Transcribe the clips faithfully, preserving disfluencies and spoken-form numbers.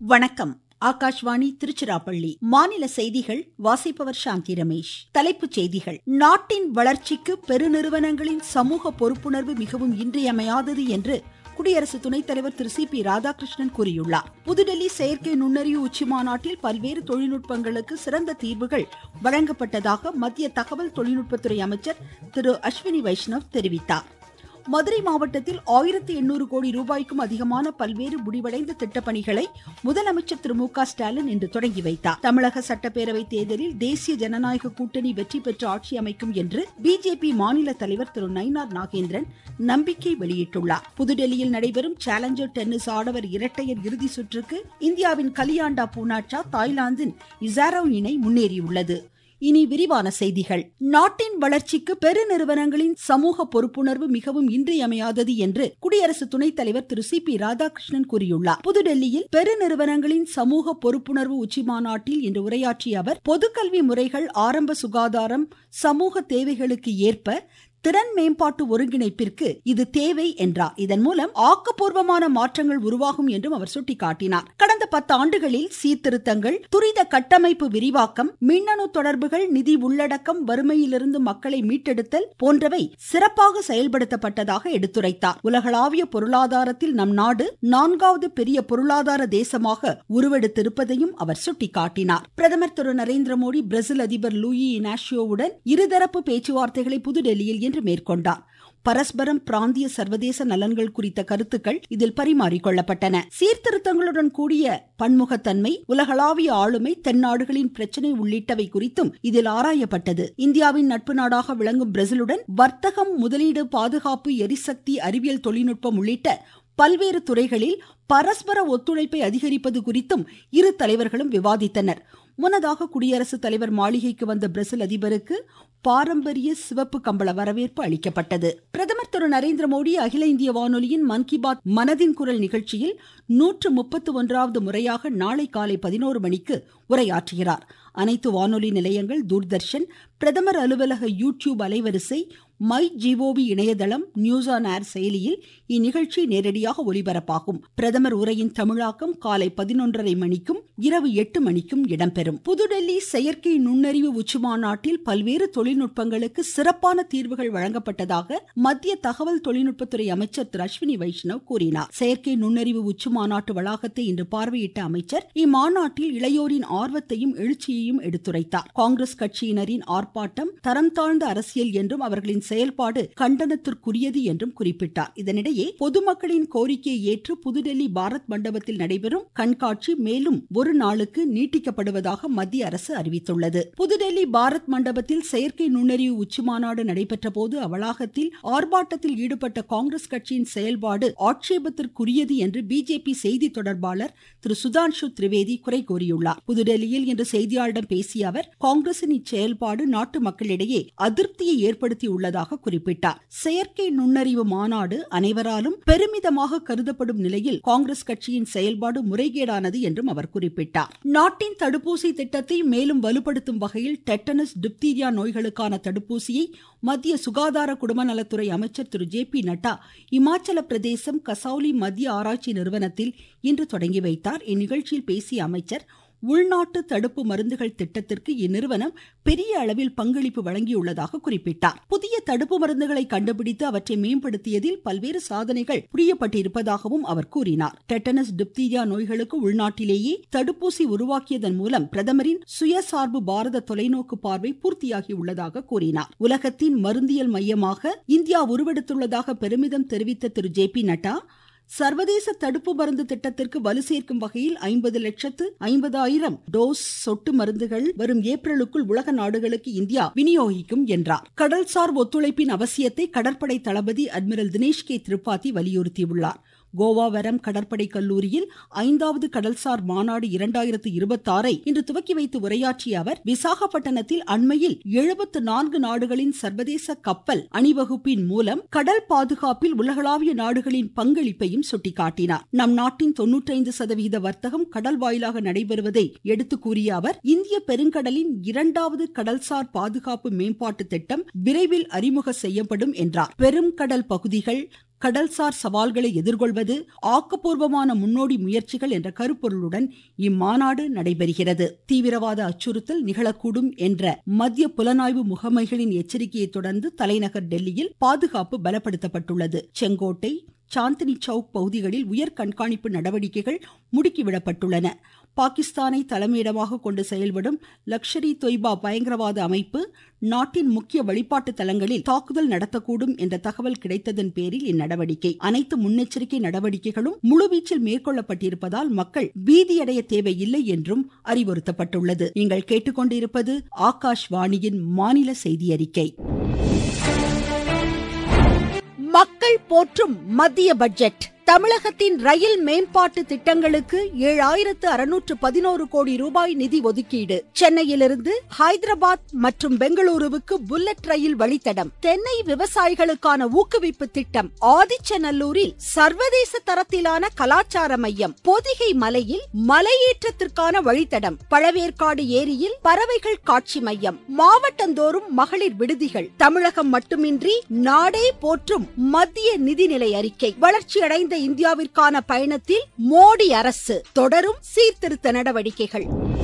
வணக்கம். ஆகாஷ்வாணி திருச்சிராப்பள்ளி. மாநில செய்திகள் வாசிப்பவர் சாந்தி ரமேஷ். தலைப்புச் செய்திகள். நாட்டின் வளர்ச்சிக்கு பெருநிறுவனங்களின் சமூக பொறுப்புணர்வு மிகவும் இன்றியமையாதது என்று குடியரசு துணைத் தலைவர் திரு சி பி ராதாகிருஷ்ணன் கூறியுள்ளார். புதுடெல்லி செயற்கை நுண்ணறிவு உச்சிமாநாட்டில் பல்வேறு தொழில்நுட்பங்களுக்கு சிறந்த தீர்வுகள் வழங்கப்பட்டதாக மத்திய தகவல் தொழில்நுட்பத்துறை அமைச்சர் திரு அஸ்வினி வைஷ்ணவ் தெரிவித்தார். மதுரை மாவட்டத்தில் ஆயிரத்தி எண்ணூறு கோடி ரூபாய்க்கும் அதிகமான பல்வேறு முடிவடைந்த திட்டப்பணிகளை முதலமைச்சர் திரு மு க ஸ்டாலின் இன்று தொடங்கி வைத்தார். தமிழக சட்டப்பேரவை தேர்தலில் தேசிய ஜனநாயக கூட்டணி வெற்றி பெற்று ஆட்சி அமைக்கும் என்று பிஜேபி மாநில தலைவர் திரு நயினார் நாகேந்திரன் நம்பிக்கை வெளியிட்டுள்ளார். புதுடெல்லியில் நடைபெறும் சேலஞ்சர் டென்னிஸ் ஆடவர் இரட்டையர் இறுதி சுற்றுக்கு இந்தியாவின் கலியாண்டா பூனாச்சா தாய்லாந்தின் இசாரோவ் இணை முன்னேறியுள்ளது. இனி விரிவான செய்திகள். நாட்டின் வளர்ச்சிக்கு பெருநிறுவனங்களின் சமூக பொறுப்புணர்வு மிகவும் இன்றியமையாதது என்று குடியரசு துணைத் தலைவர் திரு சி பி ராதாகிருஷ்ணன் கூறியுள்ளார். புதுடெல்லியில் பெருநிறுவனங்களின் சமூக பொறுப்புணர்வு உச்சிமாநாட்டில் இன்று உரையாற்றிய அவர், பொதுக்கல்வி முறைகள் ஆரம்ப சுகாதாரம் சமூக தேவைகளுக்கு ஏற்ப திறன் மேம்பாட்டு ஒருங்கிணைப்பிற்கு இது தேவை என்றார். இதன் மூலம் ஆக்கப்பூர்வமான மாற்றங்கள் உருவாகும் என்றும் அவர் சுட்டிக்காட்டினார். கடந்த பத்து ஆண்டுகளில் சீர்திருத்தங்கள், துரித கட்டமைப்பு விரிவாக்கம், மின்னணு தொடர்புகள், நிதி உள்ளடக்கம், வறுமையிலிருந்து மக்களை மீட்டெடுத்தல் போன்றவை சிறப்பாக செயல்படுத்தப்பட்டதாக எடுத்துரைத்தார். உலகளாவிய பொருளாதாரத்தில் நம் நாடு நான்காவது பெரிய பொருளாதார தேசமாக உருவெடுத்திருப்பதையும் அவர் சுட்டிக்காட்டினார். பிரதமர் திரு நரேந்திர மோடி பிரேசில் அதிபர் லூயி இனாஷியோவுடன் இருதரப்பு பேச்சுவார்த்தைகளை புதுடெல்லியில் இன்று மேற்கொண்டார். பரஸ்பரம் பிராந்திய சர்வதேச நலன்கள் குறித்த கருத்துக்கள் இதில் பரிமாறிக்கொள்ளப்பட்டன. சீர்திருத்தங்களுடன் கூடிய பன்முகத்தன்மை, உலகளாவிய ஆளுமை, தென்னாடுகளின் பிரச்சனை உள்ளிட்டவை குறித்தும் இதில் ஆராயப்பட்டது. இந்தியாவின் நட்பு நாடாக விளங்கும் பிரேசிலுடன் வர்த்தகம், முதலீடு, பாதுகாப்பு, எரிசக்தி, அறிவியல் தொழில்நுட்பம் உள்ளிட்ட பல்வேறு துறைகளில் பரஸ்பர ஒத்துழைப்பை அதிகரிப்பது குறித்தும் இரு தலைவர்களும் விவாதித்தனர். முன்னதாக குடியரசுத் தலைவர் மாளிகைக்கு வந்த பிரேசில் அதிபருக்கு பாரம்பரிய சிவப்பு கம்பள வரவேற்பு அளிக்கப்பட்டது. பிரதமர் திரு நரேந்திர மோடி அகில இந்திய வானொலியின் மன் கி பாத் மனதின் குரல் நிகழ்ச்சியில் நூற்று முப்பத்து ஒன்றாவது முறையாக நாளை காலை பதினோரு மணிக்கு உரையாற்றுகிறார். அனைத்து வானொலி நிலையங்கள், தூர்தர்ஷன், பிரதமர் அலுவலக யூடியூப் அலைவரிசை, மை ஜிஓவி இணையதளம், நியூஸ் ஆன் ஏர் செயலியில் இந்நிகழ்ச்சி நேரடியாக ஒலிபரப்பாகும். பிரதமர் உரையின் தமிழாக்கம் காலை பதினொன்றரை மணிக்கும் இரவு எட்டு மணிக்கும் இடம்பெறும். புதுடெல்லி செயற்கை நுண்ணறிவு உச்சிமாநாட்டில் பல்வேறு தொழில்நுட்பங்களுக்கு சிறப்பான தீர்வுகள் வழங்கப்பட்டதாக மத்திய தகவல் தொழில்நுட்பத்துறை அமைச்சர் திரு அஸ்வினி வைஷ்ணவ் கூறினார். செயற்கை நுண்ணறிவு உச்சிமாநாட்டு வளாகத்தை இன்று பார்வையிட்ட அமைச்சர் இம்மாநாட்டில் இளையோரின் ஆர்வத்தையும் எழுச்சியையும் எடுத்துரைத்தார். காங்கிரஸ் கட்சியினரின் ஆர்ப்பாட்டம் தரம் தாழ்ந்த அரசியல் என்றும் அவர்களின் செயல்பாடு கண்டனத்திற்குரியது என்றும் குறிப்பிட்டார். இதனிடையே பொதுமக்களின் கோரிக்கையை ஏற்று புதுடெல்லி பாரத் மண்டபத்தில் நடைபெறும் கண்காட்சி மேலும் ஒரு நாளுக்கு நீட்டிக்கப்படுவதாக மத்திய அரசு அறிவித்துள்ளது. புதுடெல்லி பாரத் மண்டபத்தில் செயற்கை நுண்ணறிவு உச்சிமாநாடு நடைபெற்ற போது அவ்வளாகத்தில் ஆர்ப்பாட்டத்தில் ஈடுபட்ட காங்கிரஸ் கட்சியின் செயல்பாடு ஆட்சேபத்திற்குரியது என்று பிஜேபி செய்தி தொடர்பாளர் திரு சுதான்ஷு திரிவேதி குறை கூறியுள்ளார். புதுடெல்லியில் இன்று செய்தியாளர்களிடம் பேசிய அவர், காங்கிரசின் இச்செயல்பாடு நாட்டு மக்களிடையே அதிருப்தியை ஏற்படுத்தியுள்ளதாக குறிப்பிட்டார். செயற்கை நுண்ணறிவு மாநாடு அனைவராலும் பெருமிதமாக கருதப்படும் நிலையில் காங்கிரஸ் கட்சியின் செயல்பாடு முறைகேடானது என்றும் அவர் குறிப்பிட்டார். நாட்டின் தடுப்பூசி திட்டத்தை மேலும் வலுப்படுத்தும் வகையில் டெட்டனஸ், டிப்தீரியா நோய்களுக்கான தடுப்பூசியை மத்திய சுகாதார குடும்ப நலத்துறை அமைச்சர் திரு ஜே பி நட்டா இமாச்சல பிரதேசம் கசௌலி மத்திய ஆராய்ச்சி நிறுவனத்தில் இன்று தொடங்கி வைத்தார். இந்நிகழ்ச்சியில் பேசிய அமைச்சர், உள்நாட்டு தடுப்பு மருந்துகள் திட்டத்திற்கு இந்நிறுவனம் பெரிய அளவில் பங்களிப்பு வழங்கியுள்ளதாக குறிப்பிட்டார். புதிய தடுப்பு மருந்துகளை கண்டுபிடித்து அவற்றை மேம்படுத்தியதில் பல்வேறு சாதனைகள் புரியப்பட்டிருப்பதாகவும் அவர் கூறினார். டெட்டனஸ், டிப்தீரியா நோய்களுக்கு உள்நாட்டிலேயே தடுப்பூசி உருவாக்கியதன் மூலம் பிரதமரின் சுயசார்பு பாரத தொலைநோக்கு பார்வை பூர்த்தியாகியுள்ளதாக கூறினார். உலகத்தின் மருந்தியல் மையமாக இந்தியா உருவெடுத்துள்ளதாக பெருமிதம் தெரிவித்த திரு ஜே பி நட்டா, சர்வதேச தடுப்பு மருந்து திட்டத்திற்கு வலு சேர்க்கும் வகையில் ஐம்பது லட்சத்து ஐம்பதாயிரம் டோஸ் சொட்டு மருந்துகள் வரும் ஏப்ரலுக்குள் உலக நாடுகளுக்கு இந்தியா விநியோகிக்கும் என்றார். கடல்சார் ஒத்துழைப்பின் அவசியத்தை கடற்படை தளபதி அட்மிரல் தினேஷ் கே திரிபாதி வலியுறுத்தியுள்ளார். கோவாவரம் கடற்படை கல்லூரியில் ஐந்தாவது கடல்சார் மாநாடு இரண்டாயிரத்து இருபத்தி ஆறை இன்று துவக்கி வைத்து உரையாற்றிய அவர், விசாகப்பட்டினத்தில் அண்மையில் எழுபத்து நான்கு நாடுகளின் சர்வதேச கப்பல் அணிவகுப்பின் மூலம் கடல் பாதுகாப்பில் உலகளாவிய நாடுகளின் பங்களிப்பையும் சுட்டிக்காட்டினார். நம் நாட்டின் தொன்னூற்றி ஐந்து சதவீத வர்த்தகம் கடல் வாயிலாக நடைபெறுவதை எடுத்து கூறிய அவர், இந்திய பெருங்கடலின் இரண்டாவது கடல்சார் பாதுகாப்பு மேம்பாட்டு திட்டம் விரைவில் அறிமுக செய்யப்படும் என்றார். பெரும் கடல் பகுதிகள், கடல்சார் சவால்களை எதிர்கொள்வது ஆக்கப்பூர்வமான முன்னோடி முயற்சிகள் என்ற கருப்பொருளுடன் இம்மாநாடு நடைபெறுகிறது. தீவிரவாத அச்சுறுத்தல் நிகழக்கூடும் என்ற மத்திய புலனாய்வு முகமைகளின் எச்சரிக்கையை தொடர்ந்து தலைநகர் டெல்லியில் பாதுகாப்பு பலப்படுத்தப்பட்டுள்ளது. செங்கோட்டை, சாந்தினி சவுக் பகுதிகளில் உயர் கண்காணிப்பு நடவடிக்கைகள் முடுக்கிவிடப்பட்டுள்ளன. பாகிஸ்தானை தலைமையிடமாக கொண்டு செயல்படும் லஷ்கர் இ தொய்பா பயங்கரவாத அமைப்பு நாட்டின் முக்கிய வழிபாட்டு தலங்களில் தாக்குதல் நடத்தக்கூடும் என்ற தகவல் கிடைத்ததன் பேரில் இந்நடவடிக்கை. அனைத்து முன்னெச்சரிக்கை நடவடிக்கைகளும் முழுவீச்சில் மேற்கொள்ளப்பட்டிருப்பதால் மக்கள் பீதியடைய தேவையில்லை என்றும் அறிவுறுத்தப்பட்டுள்ளது. நீங்கள் கேட்டுக்கொண்டிருப்பது ஆகாஷ்வாணியின் மாநில செய்தி அறிக்கை. மக்கள் போற்றும் மத்திய பட்ஜெட். தமிழகத்தின் ரயில் மேம்பாட்டு திட்டங்களுக்கு ஏழாயிரத்து அறுநூற்று பதினோரு கோடி ரூபாய் நிதி ஒதுக்கீடு. சென்னையிலிருந்து ஹைதராபாத் மற்றும் பெங்களூருவுக்கு புல்லட் ரயில் வழித்தடம். தென்னை விவசாயிகளுக்கான ஊக்குவிப்பு திட்டம். ஆதிச்சநல்லூரில் சர்வதேச தரத்திலான கலாச்சார மையம். பொதிகை மலையில் மலையேற்றத்திற்கான வழித்தடம். பழவேற்காடு ஏரியில் பறவைகள் காட்சி மையம். மாவட்டந்தோறும் மகளிர் விடுதிகள். தமிழகம் மட்டுமின்றி நாடே போற்றும் மத்திய நிதிநிலை அறிக்கை. வளர்ச்சியடைந்த இந்தியாவிற்கான பயணத்தில் மோடி அரசு. தொடரும் சீர்திருத்த நடவடிக்கைகள்.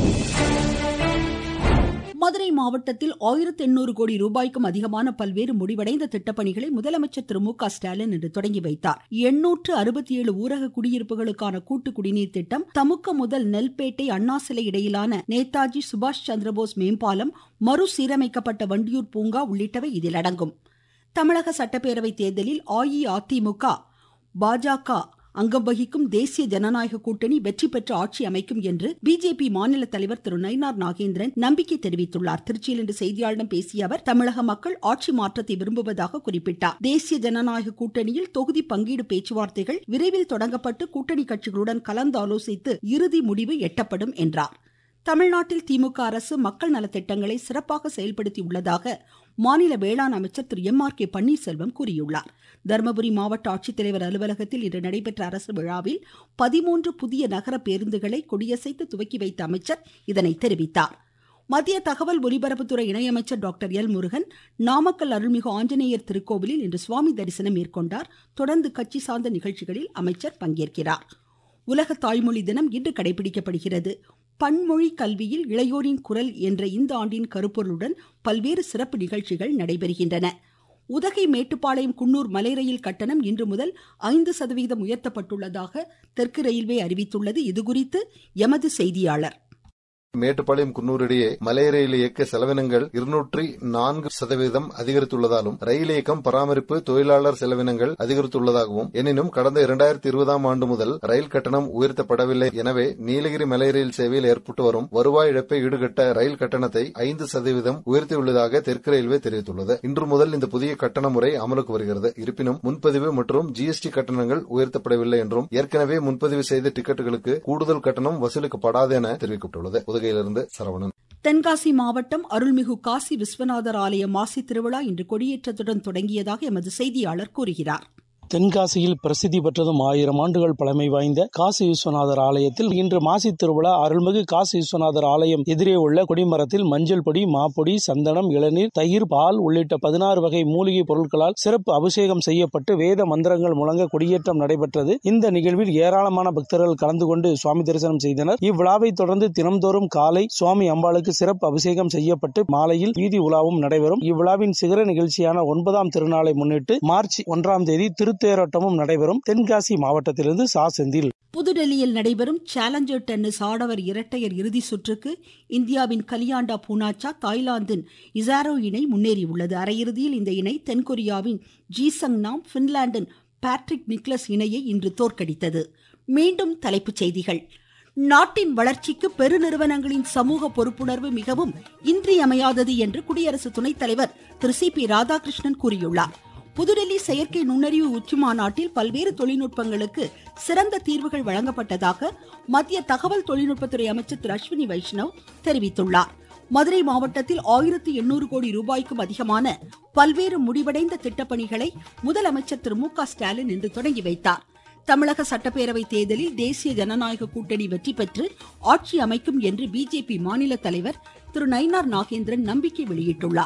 மதுரை மாவட்டத்தில் ஆயிரத்தி எண்ணூறு கோடி ரூபாய்க்கும் அதிகமான பல்வேறு முடிவடைந்த திட்டப்பணிகளை முதலமைச்சர் திரு மு க ஸ்டாலின் இன்று தொடங்கி வைத்தார். எண்ணூற்று அறுபத்தி ஏழு ஊரக குடியிருப்புகளுக்கான கூட்டு குடிநீர் திட்டம், தமுக்க முதல் நெல்பேட்டை அண்ணா சிலை இடையிலான நேதாஜி சுபாஷ் சந்திரபோஸ் மேம்பாலம், மறுசீரமைக்கப்பட்ட வண்டியூர் பூங்கா உள்ளிட்டவை இதில் அடங்கும். தமிழக சட்டப்பேரவை தேர்தலில் அஇஅதிமுக பாஜக அங்கம் வகிக்கும் தேசிய ஜனநாயக கூட்டணி வெற்றி பெற்று ஆட்சி அமைக்கும் என்று பிஜேபி மாநில தலைவர் திரு நயினார் நாகேந்திரன் நம்பிக்கை தெரிவித்துள்ளார். திருச்சியில் இன்று செய்தியாளர்களிடம் பேசிய அவர், தமிழக மக்கள் ஆட்சி மாற்றத்தை விரும்புவதாக குறிப்பிட்டார். தேசிய ஜனநாயக கூட்டணியில் தொகுதி பங்கீடு பேச்சுவார்த்தைகள் விரைவில் தொடங்கப்பட்டு கூட்டணி கட்சிகளுடன் கலந்து ஆலோசித்து இறுதி முடிவு எட்டப்படும் என்றார். தமிழ்நாட்டில் திமுக அரசு மக்கள் நலத்திட்டங்களை சிறப்பாக செயல்படுத்தி உள்ளதாக மாநில வேளாண் அமைச்சர் Thiru M R K Panneerselvam கூறியுள்ளார். தர்மபுரி மாவட்ட ஆட்சித்தலைவர் அலுவலகத்தில் இன்று நடைபெற்ற அரசு விழாவில் பதிமூன்று புதிய நகர பேருந்துகளை கொடியசைத்து துவக்கி வைத்த அமைச்சர் இதனை தெரிவித்தார். மத்திய தகவல் ஒலிபரப்புத்துறை இணையமைச்சர் டாக்டர் எல் முருகன் நாமக்கல் அருள்மிகு ஆஞ்சநேயர் திருக்கோவிலில் இன்று சுவாமி தரிசனம் மேற்கொண்டார். தொடர்ந்து கட்சி சார்ந்த நிகழ்ச்சிகளில் அமைச்சர் பங்கேற்கிறார். உலக தாய்மொழி தினம் இன்று கடைபிடிக்கப்படுகிறது. பன்மொழி கல்வியில் இளையோரின் குரல் என்ற இந்த ஆண்டின் கருப்பொருளுடன் பல்வேறு சிறப்பு நிகழ்ச்சிகள் நடைபெறுகின்றன. உதகை மேட்டுப்பாளையம் குன்னூர் மலை ரயில் கட்டணம் இன்று முதல் ஐந்து சதவீதம் உயர்த்தப்பட்டுள்ளதாக தெற்கு ரயில்வே அறிவித்துள்ளது. இதுகுறித்து எமது செய்தியாளர். மேட்டுப்பாளையம் குன்னூர் இடையே மலை ரயில் இயக்க செலவினங்கள் இருநூற்றி நான்கு சதவீதம் அதிகரித்துள்ளதாலும் ரயில் இயக்கம் பராமரிப்பு தொழிலாளர் செலவினங்கள் அதிகரித்துள்ளதாகவும், எனினும் கடந்த இரண்டாயிரத்தி இருபதாம் ஆண்டு முதல் ரயில் கட்டணம் உயர்த்தப்படவில்லை. எனவே நீலகிரி மலை ரயில் சேவையில் ஏற்பட்டு வரும் வருவாய் இழப்பை ஈடுகட்ட ரயில் கட்டணத்தை ஐந்து சதவீதம் உயர்த்தியுள்ளதாக தெற்கு ரயில்வே தெரிவித்துள்ளது. இன்று முதல் இந்த புதிய கட்டண முறை அமலுக்கு வருகிறது. இருப்பினும் முன்பதிவு மற்றும் ஜிஎஸ்டி கட்டணங்கள் உயர்த்தப்படவில்லை என்றும், ஏற்கனவே முன்பதிவு செய்த டிக்கெட்டுகளுக்கு கூடுதல் கட்டணம் வசூலிக்கப்படாது என தெரிவிக்கப்பட்டுள்ளது. சரவணன். தென்காசி மாவட்டம் அருள்மிகு காசி விஸ்வநாதர் ஆலய மாசி திருவிழா இன்று கொடியேற்றத்துடன் தொடங்கியதாக எமது செய்தியாளர் கூறுகிறார். தென்காசியில் பிரசித்தி பெற்றதும் ஆயிரம் ஆண்டுகள் பழமை வாய்ந்த காசி விஸ்வநாதர் ஆலயத்தில் இன்று மாசி திருவிழா. அருள்மிகு காசி விஸ்வநாதர் ஆலயம் எதிரே உள்ள கொடிமரத்தில் மஞ்சள் பொடி, மாப்பொடி, சந்தனம், இளநீர், தயிர், பால் உள்ளிட்ட பதினாறு வகை மூலிகை பொருட்களால் சிறப்பு அபிஷேகம் செய்யப்பட்டு வேத மந்திரங்கள் முழங்க கொடியேற்றம் நடைபெற்றது. இந்த நிகழ்வில் ஏராளமான பக்தர்கள் கலந்து கொண்டு சுவாமி தரிசனம் செய்தனர். இவ்விழாவை தொடர்ந்து தினம்தோறும் காலை சுவாமி அம்பாளுக்கு சிறப்பு அபிஷேகம் செய்யப்பட்டு மாலையில் வீதி உலாவும் நடைபெறும். இவ்விழாவின் சிகர நிகழ்ச்சியான ஒன்பதாம் திருநாளை முன்னிட்டு மார்ச் ஒன்றாம் தேதி திரு தேரோட்டமும் நடைபெறும். தென்காசி மாவட்டத்திலிருந்து சா செந்தில். புதுடெல்லியில் நடைபெறும் சேலஞ்சர் டென்னிஸ் ஆடவர் இரட்டையர் இறுதி சுற்றுக்கு இந்தியாவின் கலியாண்டா பூனாச்சா, தாய்லாந்தின் இசாரோ இணை முன்னேறியுள்ளது. அரையிறுதியில் இந்த இணை தென்கொரியாவின் ஜீசங் நாம், பின்லாந்தின் பேட்ரிக் நிக்லஸ் இணையை இன்று தோற்கடித்தது. மீண்டும் தலைப்புச் செய்திகள். நாட்டின் வளர்ச்சிக்கு பெருநிறுவனங்களின் சமூக பொறுப்புணர்வு மிகவும் இன்றியமையாதது என்று குடியரசு துணைத் தலைவர் திரு சி பி ராதாகிருஷ்ணன் கூறியுள்ளார். புதுடெல்லி செயற்கை நுண்ணறிவு உச்சி மாநாட்டில் பல்வேறு தொழில்நுட்பங்களுக்கு சிறந்த தீர்வுகள் வழங்கப்பட்டதாக மத்திய தகவல் தொழில்நுட்பத்துறை அமைச்சர் திரு அஸ்வினி வைஷ்ணவ் தெரிவித்துள்ளார். மதுரை மாவட்டத்தில் ஆயிரத்தி எண்ணூறு கோடி ரூபாய்க்கும் அதிகமான பல்வேறு முடிவடைந்த திட்டப்பணிகளை முதலமைச்சர் திரு மு க ஸ்டாலின் இன்று தொடங்கி வைத்தார். தமிழக சட்டப்பேரவை தேர்தலில் தேசிய ஜனநாயக கூட்டணி வெற்றி பெற்று ஆட்சி அமைக்கும் என்று பிஜேபி மாநில தலைவர் திரு நயினார் நாகேந்திரன் நம்பிக்கை வெளியிட்டுள்ளார்.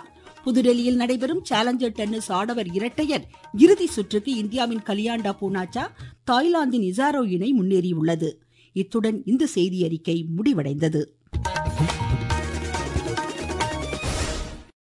புதுடெல்லியில் நடைபெறும் சேலஞ்சர் டென்னிஸ் ஆடவர் இரட்டையர் இறுதி சுற்றுக்கு இந்தியாவின் கலியாண்டா பூனாச்சா தாய்லாந்தின் இசாரோ இணை முன்னேறியுள்ளது. இத்துடன் இந்த செய்தியறிக்கை முடிவடைந்தது.